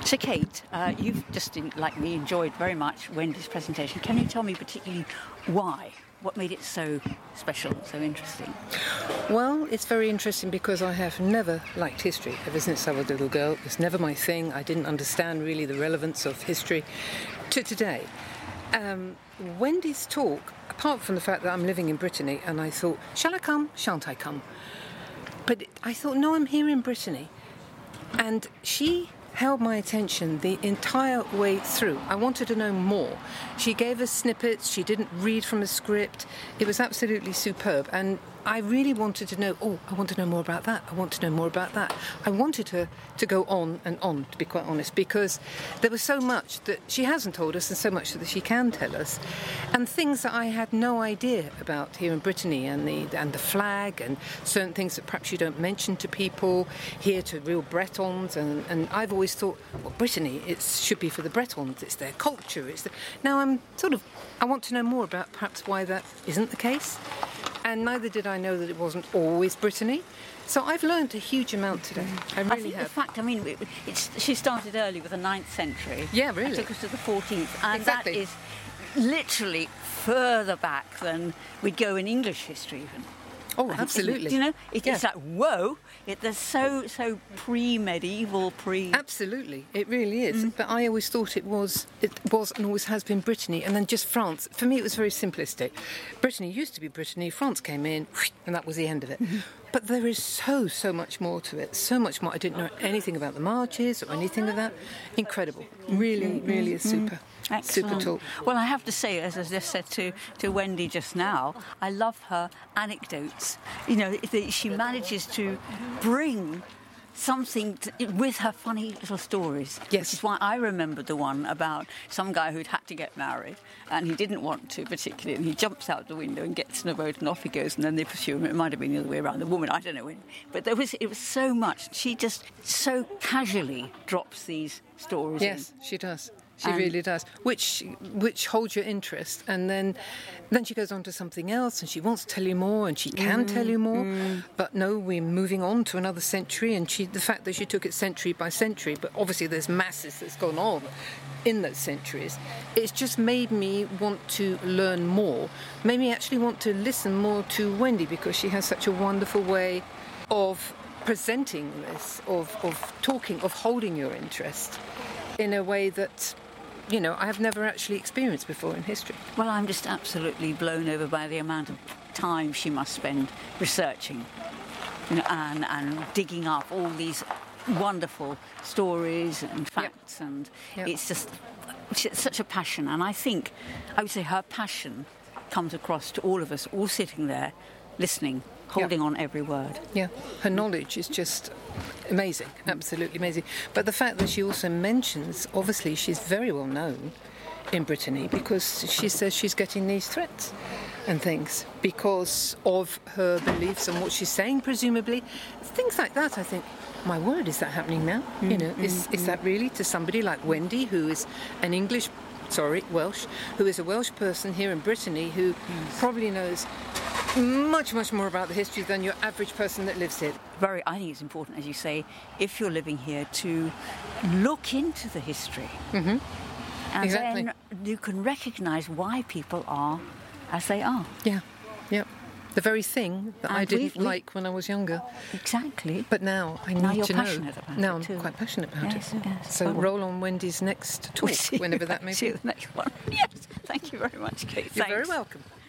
So, Kate, you've just, like me, enjoyed very much Wendy's presentation. Can you tell me particularly why? What made it so special, so interesting? Well, it's very interesting because I have never liked history ever since I was a little girl. It was never my thing. I didn't understand really the relevance of history to today. Wendy's talk, apart from the fact that I'm living in Brittany, and I thought, shall I come, shan't I come? But I thought, no, I'm here in Brittany. And she held my attention the entire way through. I wanted to know more. She gave us snippets. She didn't read from a script. It was absolutely superb. And I really wanted to know, I want to know more about that. I want to know more about that. I wanted her to go on and on, to be quite honest, because there was so much that she hasn't told us and so much that she can tell us. And things that I had no idea about here in Brittany, and the flag, and certain things that perhaps you don't mention to people, here to real Bretons. And I've always thought, well, Brittany, it should be for the Bretons. It's their culture. Now I want to know more about perhaps why that isn't the case. And neither did I know that it wasn't always Brittany. So I've learned a huge amount today. I really have. In fact, she started early with the 9th century. Yeah, really. It took us to the 14th. And exactly. That is literally further back than we'd go in English history even. Oh, absolutely. You know, it's like, whoa, they're so pre-medieval, Absolutely, it really is. But I always thought it was and always has been Brittany, and then just France. For me, it was very simplistic. Brittany used to be Brittany, France came in, and that was the end of it. But there is so much more to it, so much more. I didn't know anything about the marches or anything of that. Incredible. Really, really is super. Excellent. Super talk. Well, I have to say, as I just said to Wendy just now, I love her anecdotes. You know, she manages to bring something with her funny little stories. Yes. Which is why I remembered the one about some guy who'd had to get married and he didn't want to particularly, and he jumps out the window and gets in a boat and off he goes, and then they pursue him. It might have been the other way around, the woman, I don't know. But it was so much. She just so casually drops these stories in. Yes, she does. She really does, which holds your interest, and then she goes on to something else, and she wants to tell you more, and she can tell you more, but no, we're moving on to another century, and the fact that she took it century by century, but obviously there's masses that's gone on in those centuries, it's just made me want to learn more, made me actually want to listen more to Wendy, because she has such a wonderful way of presenting this, of talking, of holding your interest in a way that, you know, I have never actually experienced before in history. Well, I'm just absolutely blown over by the amount of time she must spend researching, you know, and digging up all these wonderful stories and facts, and it's just such a passion. And I would say her passion comes across to all of us, all sitting there, listening, holding on every word. Yeah, her knowledge is just amazing, absolutely amazing. But the fact that she also mentions, obviously she's very well known in Brittany because she says she's getting these threats and things because of her beliefs and what she's saying, presumably. Things like that, I think, my word, is that happening now? You know, is that really to somebody like Wendy, who is Welsh, who is a Welsh person here in Brittany, who probably knows much more about the history than your average person that lives here. I think it's important, as you say, if you're living here, to look into the history. And then you can recognise why people are as they are. Yeah. The very thing that I didn't like when I was younger. Exactly. But now I need to know. Now I'm too. quite passionate about it. Yes. So roll on Wendy's next talk, whenever that may be. See you the next one. Yes. Thank you very much, Kate. You're very welcome.